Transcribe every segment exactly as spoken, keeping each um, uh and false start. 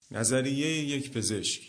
نظریه یک پزشک.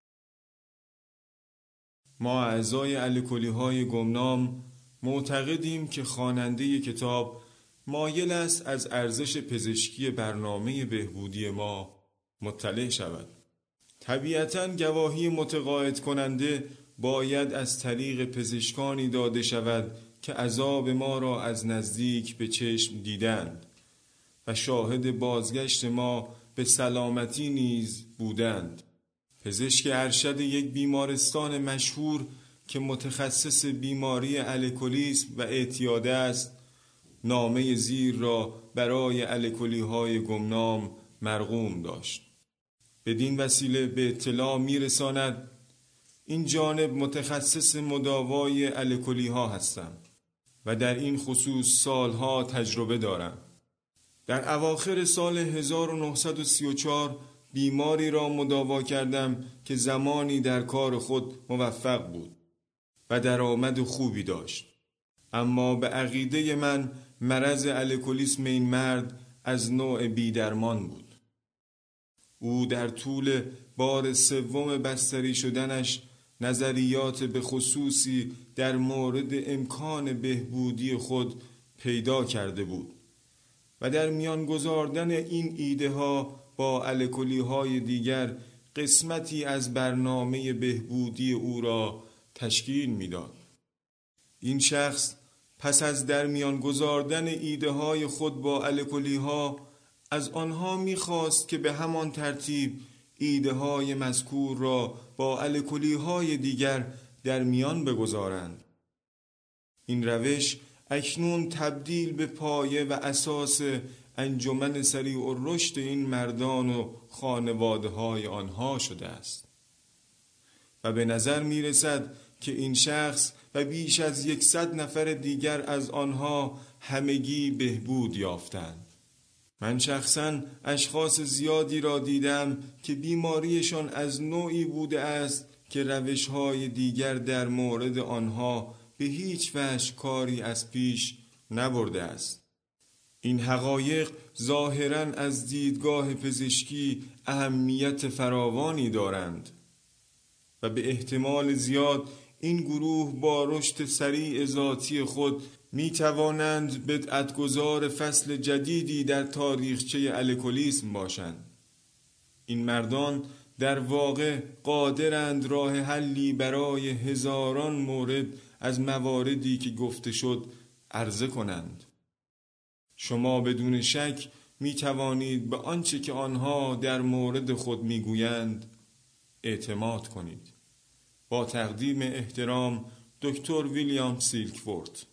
ما اعضای الکلی‌های گمنام معتقدیم که خواننده کتاب مایل است از ارزش پزشکی برنامه بهبودی ما مطلع شود. طبیعتاً گواهی متقاعد کننده باید از طریق پزشکانی داده شود که عذاب ما را از نزدیک به چشم دیدند و شاهد بازگشت ما به سلامتی نیز بودند. پزشک ارشد یک بیمارستان مشهور که متخصص بیماری الکلیسم و اعتیاد است، نامه زیر را برای الکلی‌های گمنام مرقوم داشت. بدین وسیله به اطلاع می‌رساند این جانب متخصص مداوای الکلی‌ها هستم و در این خصوص سالها تجربه دارم. در اواخر سال هزار و نهصد و سی و چهار بیماری را مداوا کردم که زمانی در کار خود موفق بود و درآمد خوبی داشت، اما به عقیده من مرض الکلیسم این مرد از نوع بی‌درمان بود. او در طول بار سوم بستری شدنش نظریات به خصوصی در مورد امکان بهبودی خود پیدا کرده بود و در میان گذاردن این ایده ها با الکلی‌های دیگر قسمتی از برنامه بهبودی او را تشکیل می‌داد. این شخص پس از در میان گذاردن ایده های خود با الکلی‌ها از آنها می‌خواست که به همان ترتیب ایده های مذکور را با الکلی‌های دیگر در میان بگذارند. این روش اکنون تبدیل به پایه و اساس انجمن سریع الرشد این مردان و خانواده های آنها شده است و به نظر می رسد که این شخص و بیش از یکصد نفر دیگر از آنها همگی بهبود یافتند. من شخصاً اشخاص زیادی را دیدم که بیماریشان از نوعی بوده است که روش‌های دیگر در مورد آنها به هیچ وجه کاری از پیش نبرده است. این حقایق ظاهراً از دیدگاه پزشکی اهمیت فراوانی دارند و به احتمال زیاد این گروه با رشد سریع ذاتی خود می توانند بدعتگذار فصل جدیدی در تاریخچه الکلیسم باشند. این مردان در واقع قادرند راه حلی برای هزاران مورد از مواردی که گفته شد عرضه کنند. شما بدون شک می توانید به آنچه که آنها در مورد خود می گویند اعتماد کنید. با تقدیم احترام، دکتر ویلیام سیلکورت.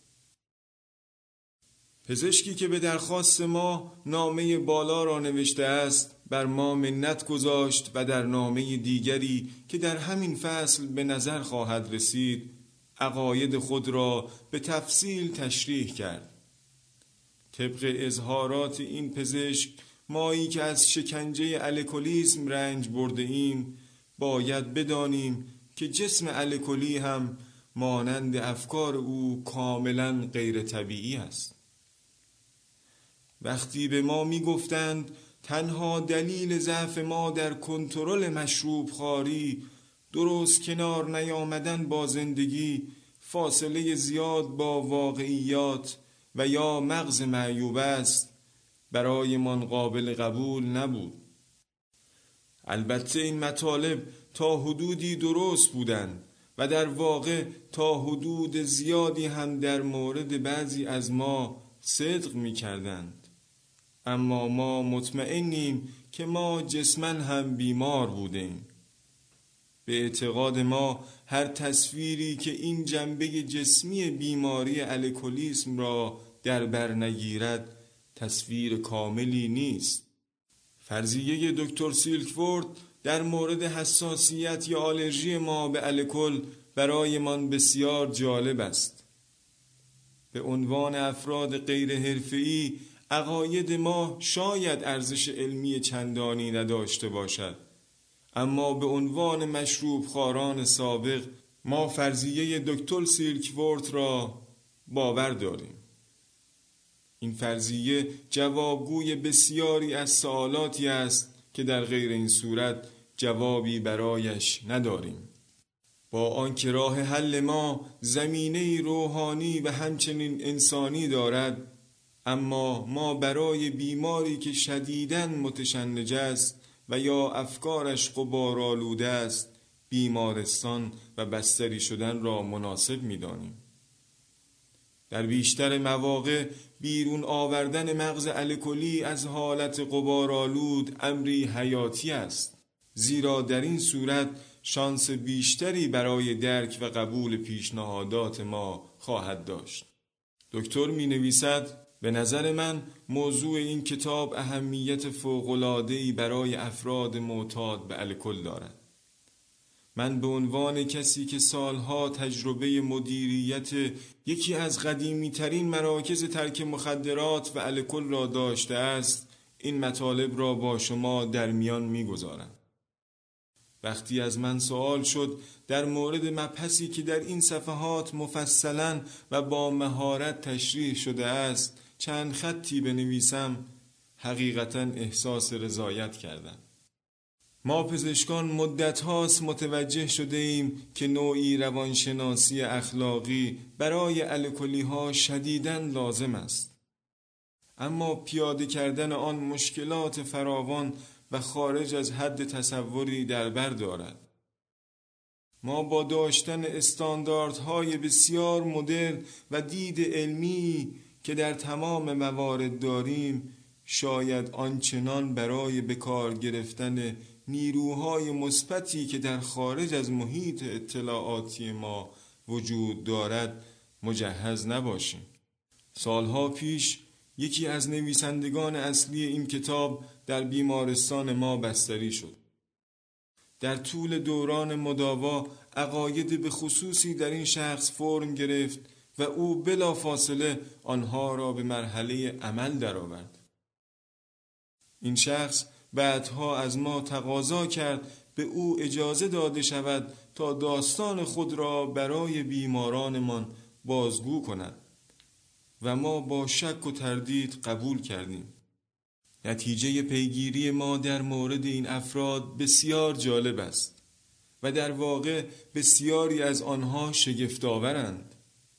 پزشکی که به درخواست ما نامه بالا را نوشته است بر ما منت گذاشت و در نامه دیگری که در همین فصل به نظر خواهد رسید عقاید خود را به تفصیل تشریح کرد. طبق اظهارات این پزشک، مایی که از شکنجه الکلیسم رنج برده ایم باید بدانیم که جسم الکلی هم مانند افکار او کاملا غیر طبیعی است. وقتی به ما می گفتند تنها دلیل ضعف ما در کنترل مشروب خواری درست کنار نیامدن با زندگی، فاصله زیاد با واقعیات و یا مغز معیوب است، برای من قابل قبول نبود. البته این مطالب تا حدودی درست بودند و در واقع تا حدود زیادی هم در مورد بعضی از ما صدق می کردند. اما ما مطمئنیم که ما جسماً هم بیمار بودیم. به اعتقاد ما هر تصویری که این جنبه جسمی بیماری الکلیسم را در بر نگیرد تصویر کاملی نیست. فرضیه دکتر سیلکورت در مورد حساسیت یا آلرژی ما به الکل برای من بسیار جالب است. به عنوان افراد غیر حرفه‌ای عقاید ما شاید ارزش علمی چندانی نداشته باشد، اما به عنوان مشروب خواران سابق ما فرضیه دکتر سیلکورت را باور داریم. این فرضیه جوابگوی بسیاری از سوالاتی است که در غیر این صورت جوابی برایش نداریم. با آنکه راه حل ما زمینه روحانی و همچنین انسانی دارد، اما ما برای بیماری که شدیداً متشنج است و یا افکارش غبارآلوده است بیمارستان و بستری شدن را مناسب می‌دانیم. در بیشتر مواقع بیرون آوردن مغز الکلی از حالت غبارآلود امری حیاتی است، زیرا در این صورت شانس بیشتری برای درک و قبول پیشنهادات ما خواهد داشت. دکتر می نویسد: به نظر من موضوع این کتاب اهمیت فوق‌العاده‌ای برای افراد معتاد به الکل دارد. من به عنوان کسی که سالها تجربه مدیریت یکی از قدیمی ترین مراکز ترک مخدرات و الکل را داشته است، این مطالب را با شما در میان می‌گذارم. وقتی از من سوال شد در مورد مبحثی که در این صفحات مفصلاً و با مهارت تشریح شده است چند خطی بنویسم، حقیقتاً احساس رضایت کردم. ما پزشکان مدت هاست متوجه شده ایم که نوعی روانشناسی اخلاقی برای الکلی ها شدیداً لازم است، اما پیاده کردن آن مشکلات فراوان و خارج از حد تصوری در بر دارد. ما با داشتن استانداردهای بسیار مدرن و دید علمی که در تمام موارد داریم، شاید آنچنان برای به کار گرفتن نیروهای مثبتی که در خارج از محیط اطلاعاتی ما وجود دارد مجهز نباشیم. سالها پیش یکی از نویسندگان اصلی این کتاب در بیمارستان ما بستری شد. در طول دوران مداوا عقاید به خصوصی در این شخص فرم گرفت و او بلافاصله آنها را به مرحله عمل درآورد. این شخص بعدها از ما تقاضا کرد به او اجازه داده شود تا داستان خود را برای بیمارانمان بازگو کند و ما با شک و تردید قبول کردیم. نتیجه پیگیری ما در مورد این افراد بسیار جالب است و در واقع بسیاری از آنها شگفت‌آورند.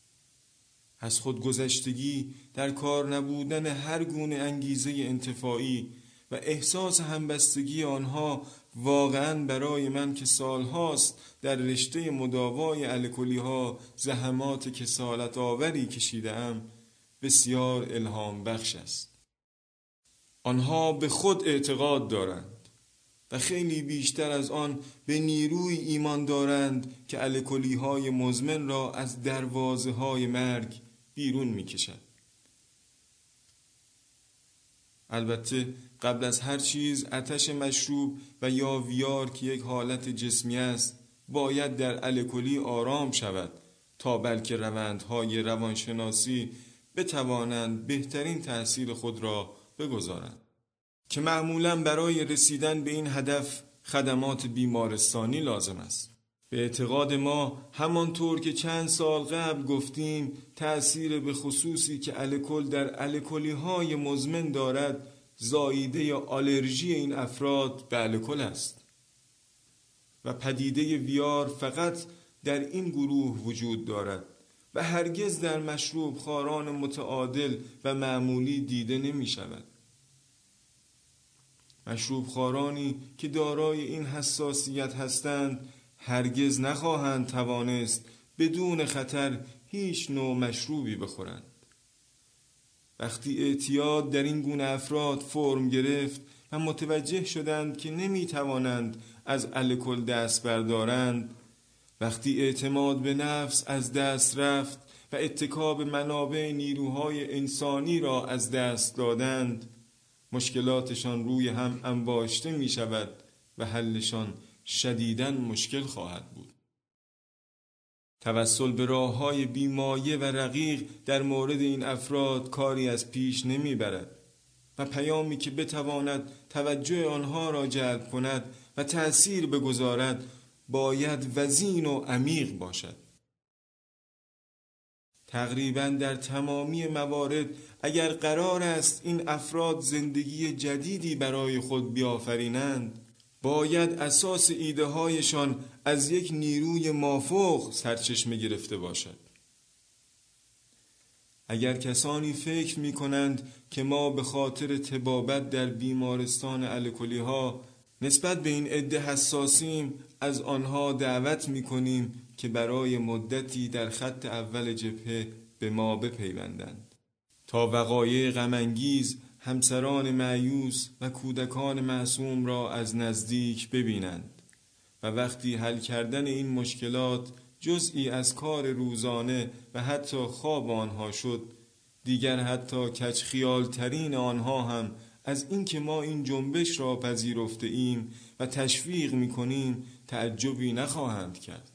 از خودگذشتگی، در کار نبودن هر گونه انگیزه انتفاعی و احساس همبستگی آنها واقعاً برای من که سالهاست در رشته مداوای الکلی ها زحمات کسالت آوری کشیده‌ام بسیار الهام بخش است. آنها به خود اعتقاد دارند و خیلی بیشتر از آن به نیروی ایمان دارند که الکلی های مزمن را از دروازه های مرگ بیرون می کشد. البته قبل از هر چیز آتش مشروب و یا ویار که یک حالت جسمی است باید در الکلی آرام شود تا بلکه روندهای روانشناسی بتوانند بهترین تأثیر خود را بگذارند که معمولاً برای رسیدن به این هدف خدمات بیمارستانی لازم است. به اعتقاد ما همانطور که چند سال قبل گفتیم تأثیر به خصوصی که الکل در الکلی های مزمن دارد زاییده یا آلرژی این افراد به الکل است و پدیده ویار فقط در این گروه وجود دارد و هرگز در مشروب خواران متعادل و معمولی دیده نمی شود. مشروب خوارانی که دارای این حساسیت هستند هرگز نخواهند توانست بدون خطر هیچ نوع مشروبی بخورند. وقتی اعتیاد در این گونه افراد فرم گرفت و متوجه شدند که نمی توانند از الکل دست بردارند، وقتی اعتماد به نفس از دست رفت و اتکا به منابع نیروهای انسانی را از دست دادند، مشکلاتشان روی هم انباشته می شود و حلشان شدیداً مشکل خواهد بود. توسل به راه‌های بیمایه و رقیق در مورد این افراد کاری از پیش نمی برد و پیامی که بتواند توجه آنها را جلب کند و تأثیر بگذارد باید وزین و عمیق باشد. تقریباً در تمامی موارد اگر قرار است این افراد زندگی جدیدی برای خود بیافرینند، باید اساس ایده هایشان از یک نیروی مافوق سرچشمه گرفته باشد. اگر کسانی فکر می کنند که ما به خاطر طبابت در بیمارستان الکلی ها نسبت به این عده حساسیم، از آنها دعوت می کنیم که برای مدتی در خط اول جبهه به ما بپیوندند تا وقایع غم‌انگیز همسران مایوس و کودکان معصوم را از نزدیک ببینند و وقتی حل کردن این مشکلات جزئی از کار روزانه و حتی خواب آنها شد، دیگر حتی کج خیال ترین آنها هم از اینکه ما این جنبش را پذیرفته ایم و تشویق می کنیم تعجبی نخواهند کرد.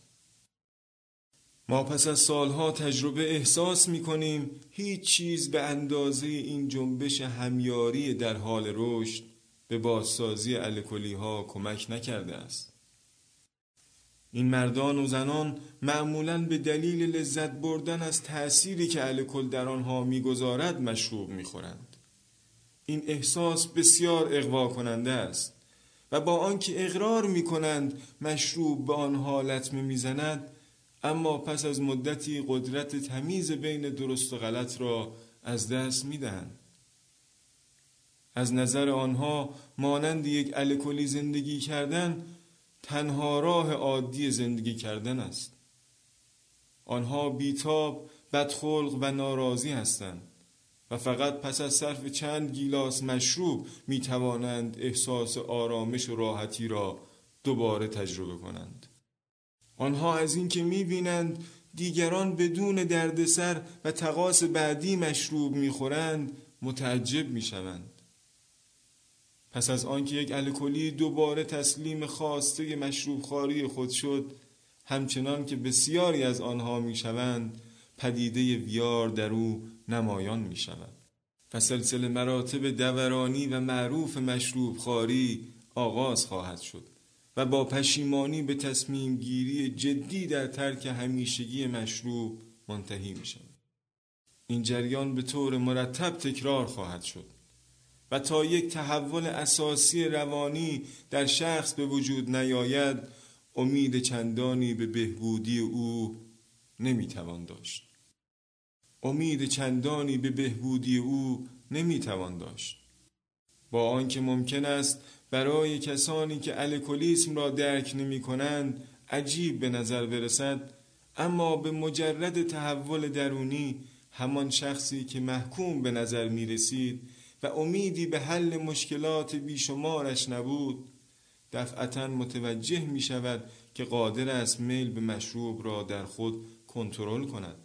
ما پس از سالها تجربه احساس می کنیم هیچ چیز به اندازه این جنبش همیاری در حال رشد به بازسازی الکلی ها کمک نکرده است. این مردان و زنان معمولاً به دلیل لذت بردن از تأثیری که الکل در آنها می‌گذارد مشروب می‌خورند. این احساس بسیار اغوا کننده است و با آنکه اقرار می‌کنند مشروب به آنها لطمه می‌زند، اما پس از مدتی قدرت تمیز بین درست و غلط را از دست می‌دهند. از نظر آنها مانند یک الکلی زندگی کردن تنها راه عادی زندگی کردن است. آنها بیتاب، بدخلق و ناراضی هستند و فقط پس از صرف چند گیلاس مشروب می توانند احساس آرامش و راحتی را دوباره تجربه کنند. آنها از این که می بینند دیگران بدون دردسر و تقاص بعدی مشروب می خورند متعجب می شوند. پس از آنکه یک الکلی دوباره تسلیم خواسته مشروب خواری خود شد، همچنان که بسیاری از آنها می شوند، پدیده ویار در او نمایان می شود و سلسله مراتب دورانی و معروف مشروب خواری آغاز خواهد شد و با پشیمانی به تصمیم گیری جدی در ترک همیشگی مشروب منتهی می شود. این جریان به طور مرتب تکرار خواهد شد و تا یک تحول اساسی روانی در شخص به وجود نیاید، امید چندانی به بهبودی او نمیتوان داشت. امید چندانی به بهبودی او نمیتوان داشت. با آنکه ممکن است برای کسانی که الکلیسم را درک نمی کنند عجیب به نظر برسد، اما به مجرد تحول درونی همان شخصی که محکوم به نظر می رسید و امیدی به حل مشکلات بیشمارش نبود، دفعتاً متوجه می شود که قادر است میل به مشروب را در خود کنترل کند.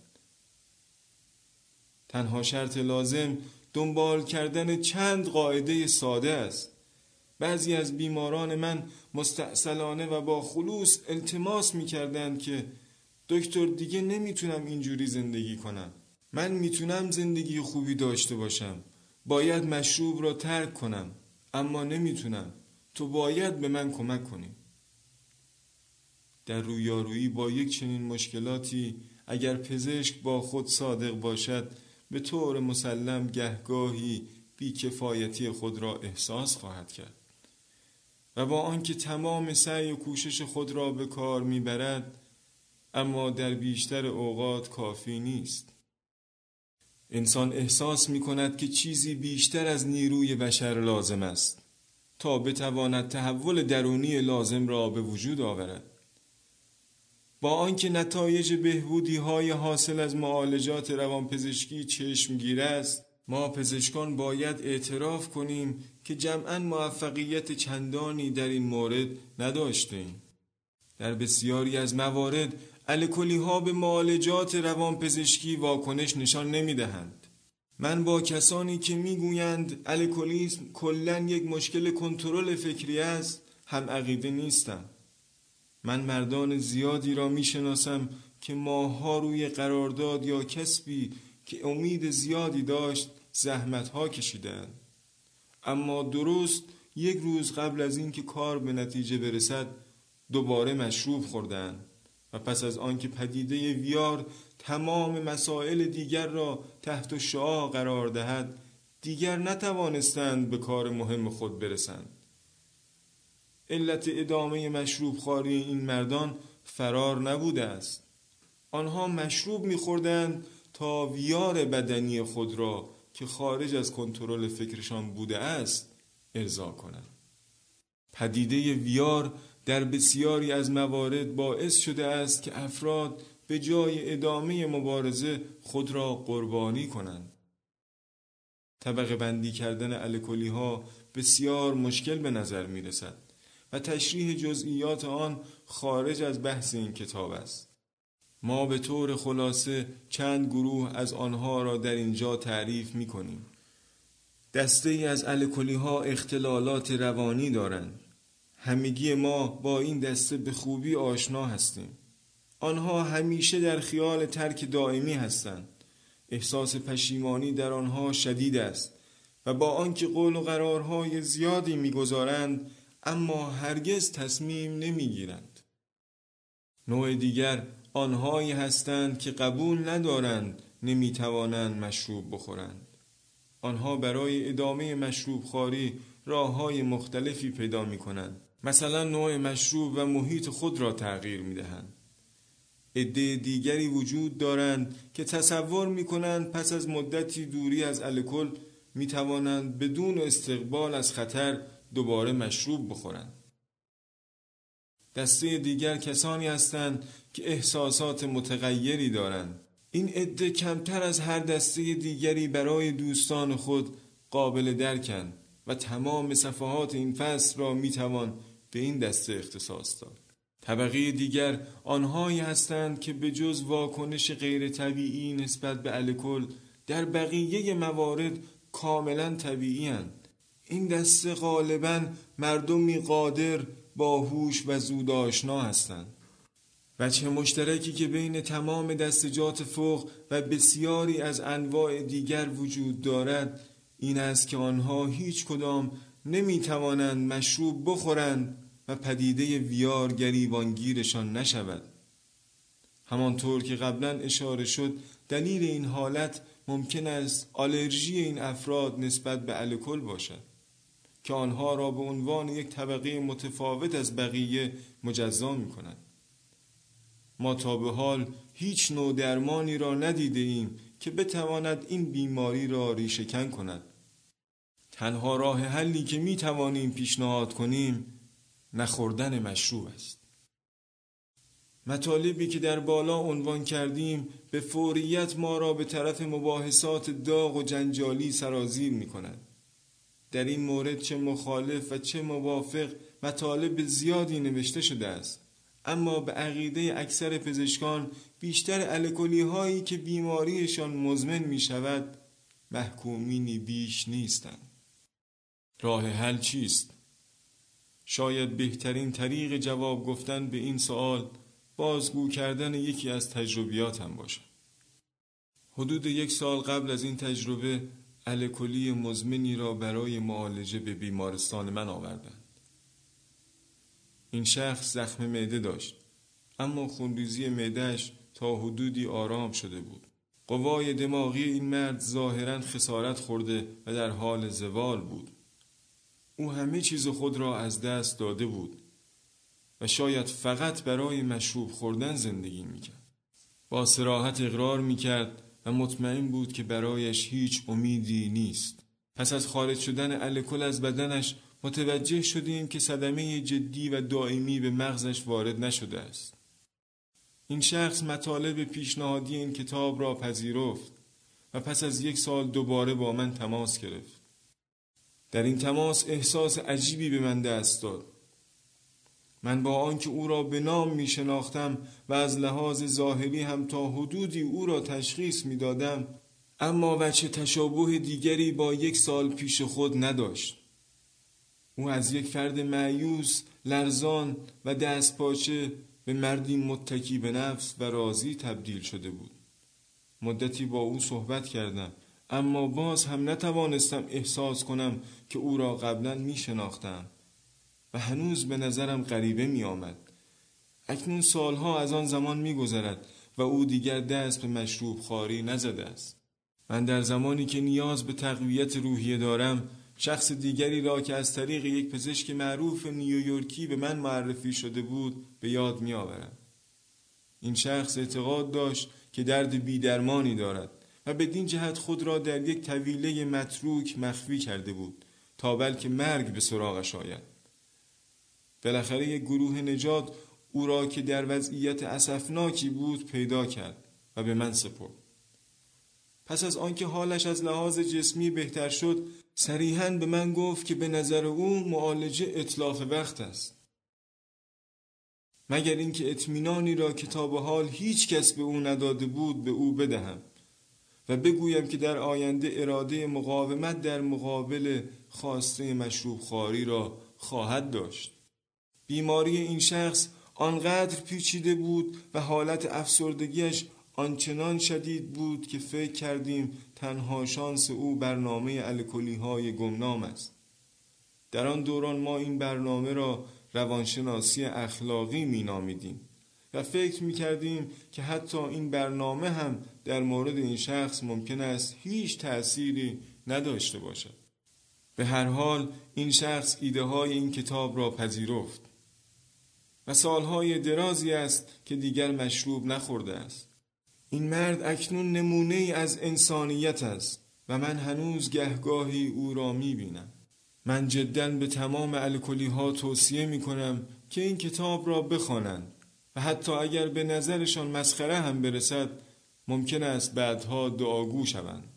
تنها شرط لازم دنبال کردن چند قاعده ساده است. بعضی از بیماران من مستعسلانه و با خلوص التماس می کردند که دکتر دیگه نمیتونم اینجوری زندگی کنم. من میتونم زندگی خوبی داشته باشم. باید مشروب را ترک کنم، اما نمیتونم. تو باید به من کمک کنی. در رویارویی با یک چنین مشکلاتی اگر پزشک با خود صادق باشد، به طور مسلم گهگاهی بیکفایتی خود را احساس خواهد کرد و با آنکه تمام سعی و کوشش خود را به کار میبرد، اما در بیشتر اوقات کافی نیست. انسان احساس می کند که چیزی بیشتر از نیروی بشر لازم است تا بتواند تحول درونی لازم را به وجود آورد. با آنکه نتایج بهبودی های حاصل از معالجات روانپزشکی چشمگیر است، ما پزشکان باید اعتراف کنیم که جمعاً موفقیت چندانی در این مورد نداشتیم. در بسیاری از موارد الکلی ها به معالجات روانپزشکی واکنش نشان نمی دهند. من با کسانی که می گویند الکلیسم کلاً یک مشکل کنترل فکری است هم عقیده نیستم. من مردان زیادی را می شناسم که ماه‌ها روی قرارداد یا کسبی که امید زیادی داشت زحمت‌ها کشیدند، اما درست یک روز قبل از این که کار به نتیجه برسد دوباره مشروب خوردند و پس از آنکه پدیده ویار تمام مسائل دیگر را تحت شعاع قرار دهد، دیگر نتوانستند به کار مهم خود برسند. علت ادامه مشروب خواری این مردان فرار نبوده است. آنها مشروب می‌خوردند تا ویار بدنی خود را که خارج از کنترل فکرشان بوده است ارضا کنند. پدیده ویار در بسیاری از موارد باعث شده است که افراد به جای ادامه مبارزه خود را قربانی کنند. طبقه بندی کردن الکلی ها بسیار مشکل به نظر می رسد و تشریح جزئیات آن خارج از بحث این کتاب است. ما به طور خلاصه چند گروه از آنها را در اینجا تعریف می کنیم. دسته ای از الکلی ها اختلالات روانی دارند. همگی ما با این دسته به خوبی آشنا هستیم. آنها همیشه در خیال ترک دائمی هستند. احساس پشیمانی در آنها شدید است و با آنکه قول و قرارهای زیادی می‌گذارند اما هرگز تصمیم نمی‌گیرند. نوع دیگر آنهایی هستند که قبول ندارند نمی‌توانند مشروب بخورند. آنها برای ادامه مشروب خواری راه‌های مختلفی پیدا می‌کنند. مثلا نوع مشروب و محیط خود را تغییر می‌دهند. عده دیگری وجود دارند که تصور می‌کنند پس از مدتی دوری از الکل می‌توانند بدون استقبال از خطر دوباره مشروب بخورند. دسته دیگر کسانی هستند که احساسات متغیری دارند. این عده کمتر از هر دسته دیگری برای دوستان خود قابل درکند و تمام صفحات این فصل را می‌توان به این دسته اختصاص داد. طبقه دیگر آنهایی هستند که به جز واکنش غیر طبیعی نسبت به الکل در بقیه موارد کاملا طبیعی هستند. این دسته غالباً مردمی قادر، باهوش و زود آشنا هستند. وجه مشترکی که بین تمام دستجات فوق و بسیاری از انواع دیگر وجود دارد این است که آنها هیچ کدام نمی توانند مشروب بخورند و پدیده ویار گریبانگیرشان نشود. همانطور که قبلا اشاره شد دلیل این حالت ممکن است آلرژی این افراد نسبت به الکل باشد که آنها را به عنوان یک طبقه متفاوت از بقیه مجزا می کند. ما تا به حال هیچ نوع درمانی را ندیده ایم که بتواند این بیماری را ریشه‌کن کند. تنها راه حلی که می توانیم پیشنهاد کنیم نخوردن مشروب است. مطالبی که در بالا عنوان کردیم به فوریت ما را به طرف مباحثات داغ و جنجالی سرازیر می کند. در این مورد چه مخالف و چه موافق مطالب زیادی نوشته شده است، اما به عقیده اکثر پزشکان بیشتر الکلی هایی که بیماریشان مزمن می شود محکومینی بیش نیستند. راه حل چیست؟ شاید بهترین طریق جواب گفتن به این سوال بازگو کردن یکی از تجربیاتم باشد. حدود یک سال قبل از این تجربه الکلی مزمنی را برای معالجه به بیمارستان من آوردند. این شخص زخم معده داشت، اما خونریزی معده‌اش تا حدودی آرام شده بود. قوای دماغی این مرد ظاهراً خسارت خورده و در حال زوال بود. او همه چیز خود را از دست داده بود و شاید فقط برای مشروب خوردن زندگی میکرد. با صراحت اقرار میکرد و مطمئن بود که برایش هیچ امیدی نیست. پس از خارج شدن الکل از بدنش متوجه شدیم که صدمه جدی و دائمی به مغزش وارد نشده است. این شخص مطالب پیشنهادی این کتاب را پذیرفت و پس از یک سال دوباره با من تماس گرفت. در این تماس احساس عجیبی به من دست داد. من با آنکه او را به نام می شناختم و از لحاظ ظاهری هم تا حدودی او را تشخیص می دادم، اما وجه تشابه دیگری با یک سال پیش خود نداشت. او از یک فرد مایوس، لرزان و دستپاچه به مردی متکی به نفس و راضی تبدیل شده بود. مدتی با او صحبت کردم، اما باز هم نتوانستم احساس کنم که او را قبلا می شناختم و هنوز به نظرم غریبه می آمد. اکنون سالها از آن زمان می‌گذرد و او دیگر دست به مشروب خواری نزده است. من در زمانی که نیاز به تقویت روحیه دارم، شخص دیگری را که از طریق یک پزشک معروف نیویورکی به من معرفی شده بود به یاد می‌آورم. این شخص اعتقاد داشت که درد بی‌درمانی دارد و بدین جهت خود را در یک طویله متروک مخفی کرده بود تا بلکه مرگ به سراغش آید. بالاخره یک گروه نجات او را که در وضعیت اسفناکی بود پیدا کرد و به من سپرد. پس از آنکه حالش از لحاظ جسمی بهتر شد، صریحاً به من گفت که به نظر او معالجه اتلاف وقت است، مگر اینکه اطمینانی را که تا به حال هیچ کس به او نداده بود به او بدهم و بگویم که در آینده اراده مقاومت در مقابل خواسته مشروب خواری را خواهد داشت. بیماری این شخص آنقدر پیچیده بود و حالت افسردگیش آنچنان شدید بود که فکر کردیم تنها شانس او برنامه الکلی های گمنام است. در آن دوران ما این برنامه را روانشناسی اخلاقی می نامیدیم و فکر می کردیم که حتی این برنامه هم در مورد این شخص ممکن است هیچ تأثیری نداشته باشد. به هر حال این شخص ایده های این کتاب را پذیرفت و سالهای درازی است که دیگر مشروب نخورده است. این مرد اکنون نمونه ای از انسانیت است و من هنوز گهگاهی او را می بینم. من جداً به تمام الکلی ها توصیه می کنم که این کتاب را بخوانند و حتی اگر به نظرشان مسخره هم برسد ممکن است بعدها دعاگو شوند.